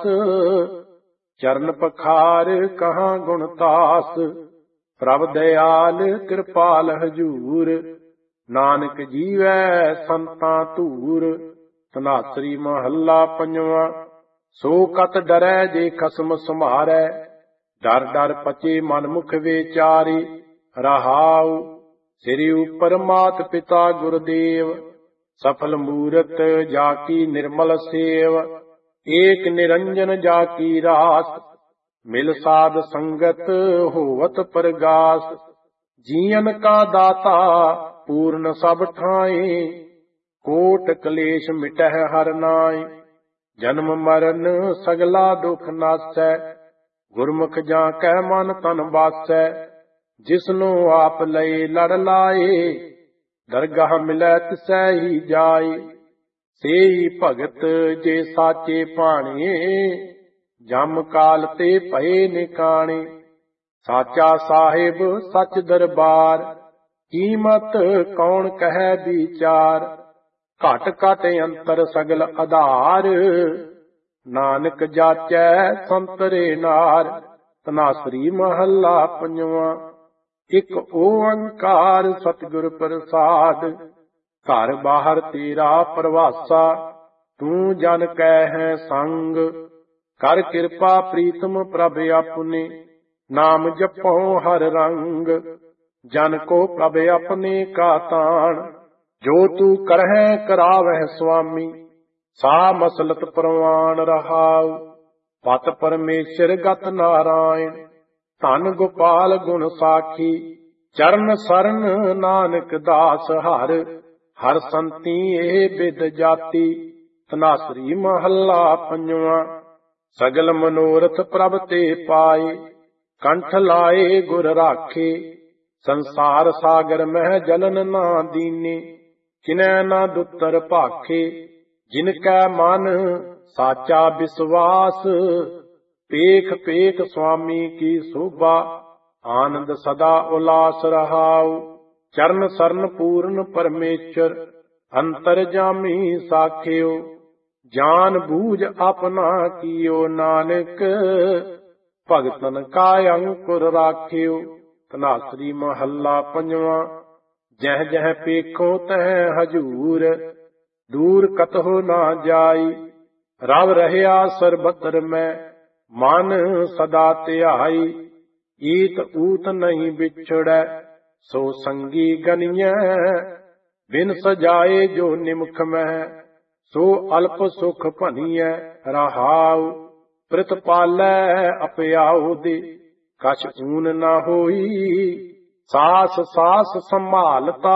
ਚਰਨ ਪਖਾਰ ਕਹਾਂ ਗੁਣਤਾਸ। ਪ੍ਰਭ ਦਇਆਲ ਕਿਰਪਾਲ ਹਜੂਰ ਨਾਨਕ ਜੀਵੈ ਸੰਤਾਂ ਧੂਰ। ਧਨਾਸਰੀ ਮਹੱਲਾ ਪੰਜਵਾਂ। ਸੋ ਕਤ ਡਰੈ ਜੇ ਖਸਮ ਸੰਭਾਰੈ ਡਰ ਡਰ ਪਚੇ ਮਨ ਮੁਖ ਵਿਚਾਰੀ ਰਹਾਉ। ਸਿਰਿ ਉਪਰ ਮਾਤ ਪਿਤਾ ਗੁਰਦੇਵ ਸਫਲ ਮੂਰਤ ਜਾ ਕੀ ਨਿਰਮਲ ਸੇਵ। ਏਕ ਨਿਰੰਜਨ ਜਾ ਕੀ ਰਾਸ ਮਿਲ ਸਾਧ ਸੰਗਤ ਹੋਵਤ ਪ੍ਰਗਾਸ। ਜੀਵਨ ਕਾ ਦਾਤਾ ਪੂਰਨ ਸਭ ਠਾਏ ਕੋਟ ਕਲੇਸ਼ ਮਿਟਹਿ ਹਰ ਨਾਏ। ਜਨਮ ਮਰਨ ਸਗਲਾ ਦੁਖ ਨਾਸੈ ਗੁਰਮੁਖ ਜਾਂ ਕੈ ਮਨ ਤਨ ਵਾਸੈ। ਜਿਸਨੂੰ ਆਪ ਲਏ ਲੜ ਲਾਏ ਦਰਗਾਹ ਮਿਲੈ ਤਿਸੈ ਹੀ ਜਾਏ। ਸੇਈ ਭਗਤ ਜੇ ਸਾਚੇ ਭਾਣੇ ਜਮ ਕਾਲ ਤੇ ਭਏ ਨਿਕਾਣੇ। ਸਾਚਾ ਸਾਹਿਬ ਸਚ ਦਰਬਾਰ ਕੀਮਤ ਕੌਣ ਕਹਿ ਵਿਚਾਰ। ਘਟ ਘਟ ਅੰਤਰ ਸਗਲ ਆਧਾਰ ਨਾਨਕ ਜਾਚੈ ਸੰਤਰੇ ਨਾਰ। ਧਨਾਸਰੀ ਮਹੱਲਾ ਪੰਜਵਾਂ। ਇਕ ਓੰਕਾਰ ਸਤਿਗੁਰ ਪ੍ਰਸਾਦ। ਘਰ ਬਾਹਰ ਤੇਰਾ ਪ੍ਰਵਾਸਾ, ਤੂੰ ਜਨ ਕੈ ਹੈ ਸੰਗ। ਕਰ ਕਿਰਪਾ ਪ੍ਰੀਤਮ ਪ੍ਰਭ ਆਪਣੇ, ਨਾਮ ਜਪੋ ਹਰ ਰੰਗ। ਜਨ ਕੋ ਪ੍ਰਭ ਆਪਣੇ ਕਾ ਤਾਣ, ਜੋ ਤੂੰ ਕਰਹਿ ਕਰਾਵਹਿ ਸੁਆਮੀ। ਸਾ ਮਸਲਤ ਪ੍ਰਵਾਨ ਰਹਾਉ, ਪਤ ਪਰਮੇਸ਼ਰ ਗਤ ਨਾਰਾਇਣ। ਧਨ ਗੋਪਾਲ ਗੁਣ ਸਾਖੀ, ਚਰਨ ਸਰਨ ਨਾਨਕ ਦਾਸ ਹਰ। ਹਰ ਸੰਤੀ ਇਹ ਬਿਦ ਜਾਤੀ, ਧਨਾਸਰੀ ਮਹੱਲਾ ਪੰਜਵਾਂ। ਸਗਲ ਮਨੋਰਥ ਪ੍ਰਭ ਤੇ ਪਾਏ, ਕੰਠ ਲਾਏ ਗੁਰ ਰਾਖੇ। ਸੰਸਾਰ ਸਾਗਰ ਮਹਿ ਜਲਨ ਨਾ ਦੀਨੇ, ਕਿਨੈ ਨਾ ਦੁੱਤਰ ਭਾਖੇ। ਜਿਨ ਕੈ ਮਨ ਸਾਚਾ ਵਿਸਵਾਸ, ਪੇਖ ਪੇਖ ਸੁਆਮੀ ਕੀ ਸੋਭਾ। ਆਨੰਦ ਸਦਾ ਉਲਾਸ ਰਹਾਉ, ਚਰਨ ਸਰਨ ਪੂਰਨ ਪਰਮੇਸ਼ਰ। ਅੰਤਰ ਜਾਮੀ ਸਾਖਿਓ, ਜਾਨ ਬੂਝ ਆਪਣਾ ਕੀਓ ਨਾਨਕ। ਭਗਤਨ ਕਾ ਅੰਕੁਰ ਰਾਖਿਓ। ਧਨਾਸਰੀ ਮਹੱਲਾ ਪੰਜਵਾਂ। ਜਹ ਜਹ ਪੇਖੋ ਤਹ ਹਜੂਰ, ਦੂਰ ਕਤਹੁ ਨਾ ਜਾਈ। ਰਵ ਰਹਿਆ ਸਰਬਤਰ ਮੈਂ, ਮਨ ਸਦਾ ਧਿਆਈ। ਈਤ ਊਤ ਨਹੀਂ ਵਿਛੜੈ, ਸੋ ਸੰਗੀ ਗਨੀਐ। ਬਿਨ ਸਜਾਏ ਜੋ ਨਿਮਖ ਮਹਿ, ਸੋ ਅਲਪ ਸੁਖ ਭਨੀਐ। ਰਹਾਉ ਪ੍ਰਿਤ ਪਾਲੈ ਅਪਿਆਉ ਦੇ, ਕਛ ਊਨ ਨਾ ਹੋਈ। ਸਾਸ ਸਾਸ ਸੰਭਾਲਤਾ,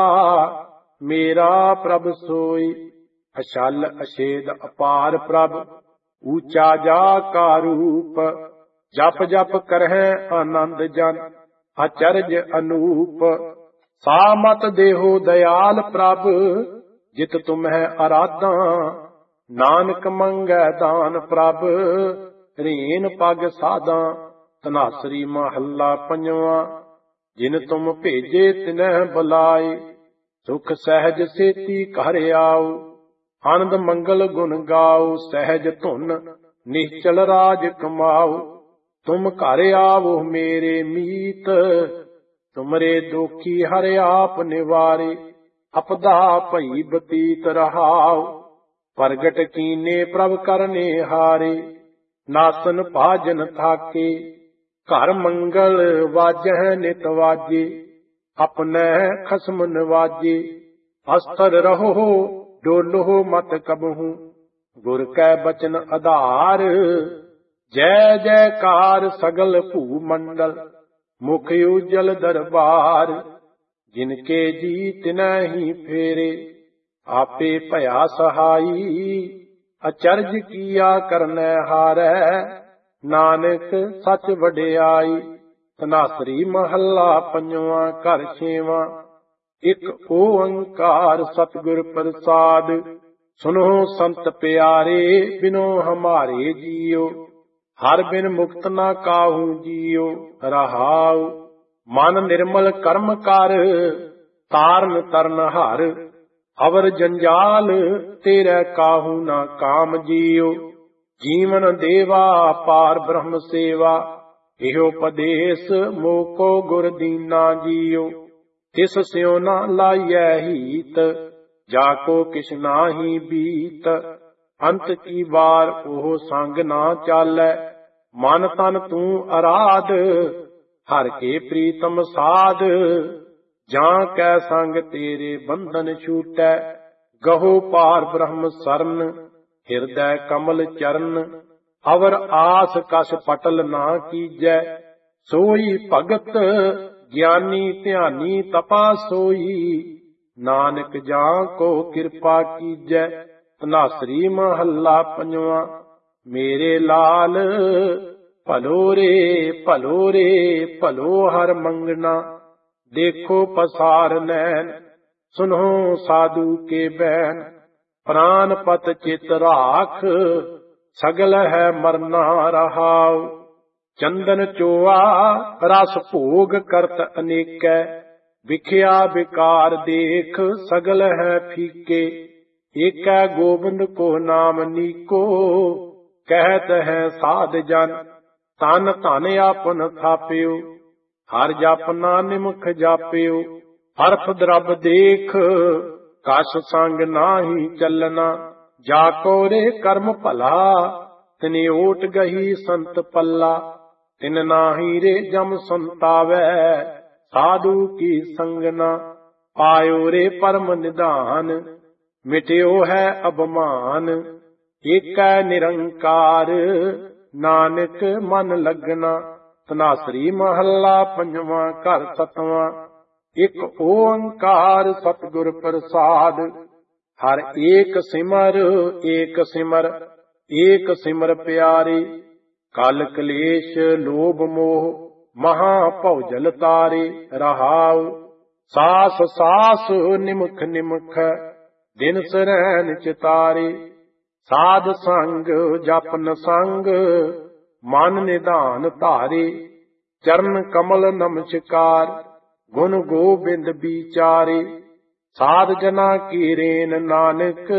ਮੇਰਾ ਪ੍ਰਭ ਸੋਈ। ਅਛਲ ਅਛੇਦ ਅਪਾਰ ਪ੍ਰਭ, ਊਚਾ ਜਾ ਕਾ ਰੂਪ। ਜਪ ਜਪ ਕਰਹਿ ਆਨੰਦ ਜਨ, ਅਚਰਜ ਅਨੂਪ। ਸਾ ਮਤ ਦੇਹੋ ਦਇਆਲ ਪ੍ਰਭ, ਜਿਤ ਤੁਮਹਿ ਅਰਾਧਾਂ। ਨਾਨਕ ਮੰਗੈ ਦਾਨ ਪ੍ਰਭ, ਰੇਨ ਪਗ ਸਾਧਾਂ। ਧਨਾਸਰੀ ਮਹੱਲਾ ਪੰਜਵਾਂ। ਜਿਨ ਤੁਮ ਭੇਜੇ ਤਿਨਹਿ ਬੁਲਾਏ, ਸੁਖ ਸਹਿਜ ਸੇਤੀ ਘਰ ਆਉ। ਆਨੰਦ ਮੰਗਲ ਗੁਣ ਗਾਉ, ਸਹਿਜ ਧੁਨ ਨਿਸ਼ਚਲ ਰਾਜ ਕਮਾਉ। ਤੁਮ ਘਰ ਆਵੋ ਮੇਰੇ ਮੀਤ, ਤੁਮਰੇ ਦੋਖੀ ਹਰ ਆਪ ਨਿਵਾਰੇ। ਅਪਦਾ ਭਈ ਬਤੀਤ ਰਹਾਉ, ਪ੍ਰਗਟ ਕੀਨੇ ਪ੍ਰਭ ਕਰਨੇ ਹਾਰੇ। ਨਾਸਨ ਭਾਜਨ ਥਾਕੇ, ਘਰ ਮੰਗਲ ਵਾਜਹਿ ਨਿਤ ਵਾਜੇ। ਆਪਣੈ ਖਸਮ ਨਵਾਜੇ, ਅਸਥਰ ਰਹੋ ਡੋਲੋ ਮਤ ਕਬਹੂ। ਗੁਰ ਕੈ ਬਚਨ ਆਧਾਰ, ਜੈ ਜੈਕਾਰ ਸਗਲ ਭੂ ਮੰਡਲ। ਮੁਖ ਉਜਲ ਦਰਬਾਰ, ਜਿਨ ਕੇ ਜੀ ਤਿਨੈ ਹੀ ਫੇਰੇ। ਆਪੇ ਭਇਆ ਸਹਾਈ, ਅਚਰਜ ਕੀਆ ਕਰਨੈ ਹਾਰੈ। ਨਾਨਕ ਸੱਚ ਵਡਿਆਈ। ਧਨਾਸਰੀ ਮਹੱਲਾ ਪੰਜਵਾਂ। ਘਰ ਛੇਵਾਂ। ਇਕ ਓੰਕਾਰ ਸਤਿਗੁਰ ਪ੍ਰਸਾਦ, ਸੁਨੋ ਸੰਤ ਪਿਆਰੇ। ਬਿਨੋ ਹਮਾਰੇ ਜੀਓ, ਹਰ ਬਿਨ ਮੁਕਤ ਨਾ ਕਾਹੂ ਜੀਓ। ਰਹਾਉ ਮਨ ਨਿਰਮਲ ਕਰਮ ਕਰ, ਤਾਰਨ ਤਰਨ ਹਰ। ਅਵਰ ਜੰਜਾਲ ਤੇਰੇ ਕਾਹੂ ਨਾ ਕਾਮ ਜੀਓ। ਜੀਵਨ ਦੇਵਾ ਪਾਰ ਬ੍ਰਹਮ ਸੇਵਾ, ਇਹੋ ਪਦੇਸ ਮੋਕੋ ਗੁਰ ਦੀਨਾ ਜੀਓ। ਤਿਸ ਸਿਉ ਨਾ ਲਾਈਐ ਹੀਤ, ਜਾ ਕੋ ਕਿਛ ਨਾਹੀ ਬੀਤ। ਅੰਤ ਕੀ ਵਾਰ ਉਹ ਸੰਗ ਨਾ ਚਾਲੈ, ਮਨ ਤਨ ਤੂੰ ਅਰਾਧ। ਹਰ ਕੇ ਪ੍ਰੀਤਮ ਸਾਧ, ਜਾਂ ਕੈ ਸੰਗ ਤੇਰੇ ਬੰਧਨ ਛੂਟੈ। ਗਹੋ ਪਾਰ ਬ੍ਰਹਮ ਸਰਨ, ਹਿਰਦੈ ਕਮਲ ਚਰਨ। ਅਵਰ ਆਸ ਕਛ ਪਟਲ ਨਾ ਕੀਜੈ, ਸੋਈ ਭਗਤ ਗਿਆਨੀ ਧਿਆਨੀ ਤਪਾ ਸੋਈ। ਨਾਨਕ ਜਾਂ ਕੋ ਕਿਰਪਾ ਕੀਜੈ। ਧਨਾਸਰੀ ਮਹੱਲਾ ਪੰਜਵਾਂ। ਮੇਰੇ ਲਾਲ ਭਲੋ ਰੇ ਭਲੋ ਰੇ, ਭਲੋ ਹਰ ਮੰਗਣਾ। ਦੇਖੋ ਪਸਾਰ ਨੈਣ, ਸੁਨੋ ਸਾਧੂ ਕੇ ਬੈਨ। ਪ੍ਰਾਨ ਪਤ ਚਿਤ ਰਾਖ, ਸਗਲ ਹੈ ਮਰਨਾ ਰਹਾਉ। ਚੰਦਨ ਚੋਆ ਰਸ ਭੋਗ ਕਰਤ ਅਨੇਕੈ। ਵਿਖਿਆ ਵਿਕਾਰ ਦੇਖ, ਸਗਲ ਹੈ ਫੀਕੇ। ਏਕੈ ਗੋਬਿੰਦ ਕੋ ਨਾਮ ਨੀਕੋ, ਕਹਿਤ ਹੈ ਸਾਧ ਜਨ। ਤਨ ਧਨ ਆਪਨ ਥਾਪਿਓ, ਹਰ ਜਪਨਾ ਨਿਮਖ ਜਾਪਿਓ, ਹਰਫ ਦਰਬ ਦੇਖ ਕਛ ਸੰਗ ਨਾਹੀ ਚੱਲਣਾ। ਜਾ ਕੋ ਰੇ ਕਰਮ ਭਲਾ, ਤਿਨੇ ਓਟ ਗਹੀ ਸੰਤ ਪੱਲਾ। ਤਿਨ ਨਾਹੀ ਰੇ ਜਮ ਸੰਤਾਵੈ, ਸਾਧੂ ਕੀ ਸੰਗਨਾ। ਪਾਇਓ ਰੇ ਪਰਮ ਨਿਧਾਨ, ਮਿਟਿਓ ਹੈ ਅਭਮਾਨ। ਏਕੈ ਨਿਰੰਕਾਰ, ਨਾਨਕ ਮਨ ਲਗਨਾ। ਧਨਾਸਰੀ ਮਹੱਲਾ ਪੰਜਵਾਂ, ਘਰ ਸਤਵਾਂ। ਇਕ ਓੰਕਾਰ ਸਤਿਗੁਰ ਪ੍ਰਸਾਦ, ਹਰ ਏਕ ਸਿਮਰ ਏਕ ਸਿਮਰ, ਏਕ ਸਿਮਰ ਪਿਆਰੇ। ਕਲ ਕਲੇਸ਼ ਲੋਭ ਮੋਹ, ਮਹਾ ਭਉਜਲ ਤਾਰੇ। ਰਹਾਉ ਸਾਸ ਸਾਸ ਨਿਮਖ ਨਿਮਖ, ਦਿਨ ਸਰੈਨ ਚਿਤਾਰੇ। ਸਾਧ ਸੰਗ ਜਪਨ ਸੰਗ, ਮਨ ਨਿਧਾਨ ਧਾਰੇ। ਚਰਨ ਕਮਲ ਨਮਸਕਾਰ, ਗੁਣ ਗੋਬਿੰਦ ਵਿਚਾਰੇ। ਸਾਧ ਜਨਾ ਕੀ ਰੇਨ ਨਾਨਕ,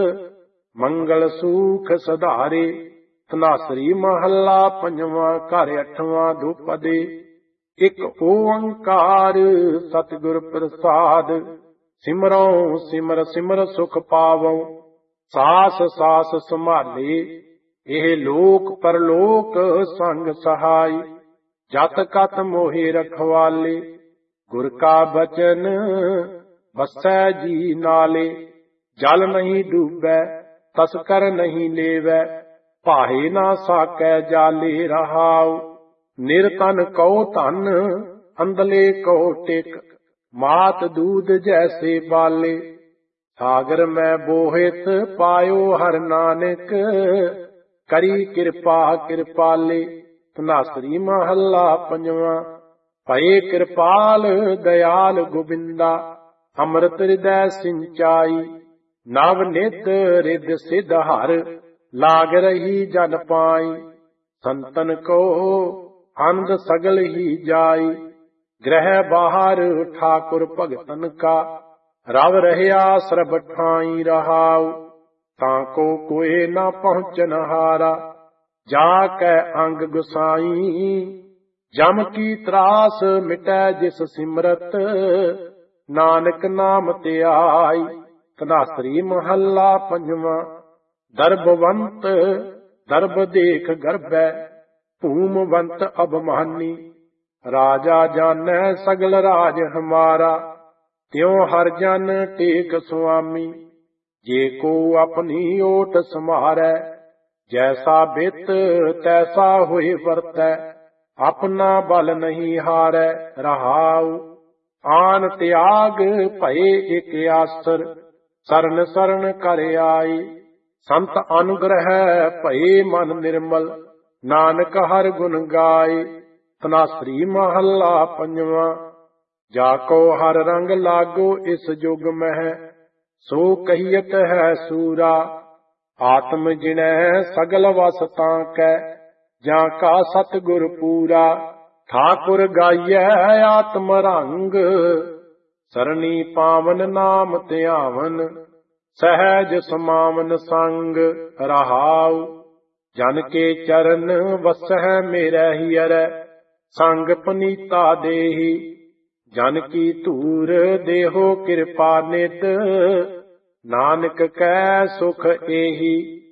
ਮੰਗਲ ਸੂਖ ਸਧਾਰੇ। ਧਨਾਸਰੀ ਮਹੱਲਾ ਪੰਜਵਾਂ, ਘਰ ਅਠਵਾਂ, ਦੁਪਦੇ। ਇਕ ਓੰਕਾਰ ਸਤਿਗੁਰ ਪ੍ਰਸਾਦ, ਸਿਮਰਉ ਸਿਮਰ ਸਿਮਰ ਸੁਖ ਪਾਵਉ। ਸਾਸ ਸਾਸ ਸੰਭਾਲੇ, ਇਹ ਲੋਕ ਪਰਲੋਕ ਸੰਗ ਸਹਾਈ। ਜਤ ਕਤ ਮੋਹਿ ਰਖਵਾਲੇ, ਗੁਰ ਕਾ ਬਚਨ ਵਸੈ ਜੀ ਨਾਲੇ। ਜਲ ਨਹੀਂ ਡੂਬੈ, ਤਸਕਰ ਨਹੀਂ ਲੇਵੈ, ਭਾਏ ਨਾ ਸਾਕੈ ਜਾਲੇ। ਰਹਾਉ ਨਿਰਤਨ ਕਉ ਧਨ, ਅੰਧਲੇ ਕਉ ਟਿਕ। ਮਾਤ ਦੂਧ ਜੈਸੇ ਬਾਲੇ, ਸਾਗਰ ਮੈਂ ਬੋਹਿਤ ਪਾਇਓ ਹਰ ਨਾਨਕ। ਕਰੀ ਕਿਰਪਾ ਕਿਰਪਾਲੇ। ਧਨਾਸਰੀ ਮਹੱਲਾ ਪੰਜਵਾਂ। ਭਏ ਕਿਰਪਾਲ ਦਇਆਲ ਗੋਬਿੰਦਾ, ਅੰਮ੍ਰਿਤ ਹਿਰਦੈ ਸਿੰਚਾਈ। ਨਵ ਨਿਤ ਰਿੱਧ ਸਿਧ ਹਰ, ਲਾਗ ਰਹੀ ਜਨ ਪਾਈ। ਸੰਤਨ ਕੋ ਅੰਧ ਸਗਲ ਹੀ ਜਾਈ, ਗ੍ਰਹਿ ਬਾਹਰ ਠਾਕੁਰ ਭਗਤਨ ਕਾ। ਰਵ ਰਹਿਆ ਸਰਬ ਠਾਈ। ਰਹਾਉ ਤਾਂ ਕੋ ਕੋਏ ਨਾ ਪਹੁੰਚਨ ਹਾਰਾ, ਜਾ ਕੈ ਅੰਗ ਗੁਸਾਈ। ਜਮ ਕੀ ਤਰਾਸ ਮਿਟੈ ਜਿਸ ਸਿਮਰਤ, ਨਾਨਕ ਨਾਮ ਧਿਆਈ। ਧਨਾਸਰੀ ਮਹੱਲਾ ਪੰਜਵਾਂ। ਦਰਬਵੰਤ ਦਰਬ ਦੇਖ ਗਰਭੈ, ਭੂਮਵੰਤ ਅਭਮਾਨੀ। ਰਾਜਾ ਜਾਣੈ ਸਗਲ ਰਾਜ ਹਮਾਰਾ, ਤਿਉ ਹਰ ਜਨ ਟੇਕ ਸੁਆਮੀ। ਜੇ ਕੋ ਆਪਣੀ ਓਟ ਸਮਾਰੈ, ਜੈਸਾ ਬਿਤ ਤੈਸਾ ਹੋਏ ਵਰਤੈ। ਆਪਣਾ ਬਲ ਨਹੀਂ ਹਾਰੈ। ਰਹਾਉ ਆਨ ਤਿਆਗ ਭਏ ਇਕ ਆਸਰ, ਸਰਨ ਸਰਨ ਕਰ ਆਈ। ਸੰਤ ਅਨੁਗ੍ਰਹਿ ਭਏ ਮਨ ਨਿਰਮਲ, ਨਾਨਕ ਹਰ ਗੁਣ ਗਾਏ। ਧਨਾਸਰੀ ਮਹੱਲਾ ਪੰਜਵਾਂ। ਜਾ ਕੋ ਹਰ ਰੰਗ ਲਾਗੋ ਇਸ ਜੁਗ ਮਹਿ, ਸੋ ਕਹੀਅਤ ਹੈ ਸੂਰਾ। ਆਤਮ ਜਿਣੈ ਸਗਲ ਵਸ ਤਾਂ ਕੈ, ਜਾਂ ਕਾ ਸਤਿਗੁਰ ਪੂਰਾ। ਠਾਕੁਰ ਗਾਈਐ ਆਤਮ ਰੰਗ, ਸਰਣੀ ਪਾਵਨ ਨਾਮ ਧਿਆਵਨ। ਸਹਿਜ ਸਮਾਵਨ ਸੰਗ। ਰਹਾਉ ਜਨ ਕੇ ਚਰਨ ਵਸਹਿ ਮੇਰੇ ਹੀਅਰੈ, ਸੰਗ ਪਨੀਤਾ ਦੇਹੀ। ਜਨ ਕੀ ਧੂਰ ਦੇਹੋ ਕਿਰਪਾ ਨਿਤ, ਨਾਨਕ ਕੈ ਸੁਖ ਏਹੀ।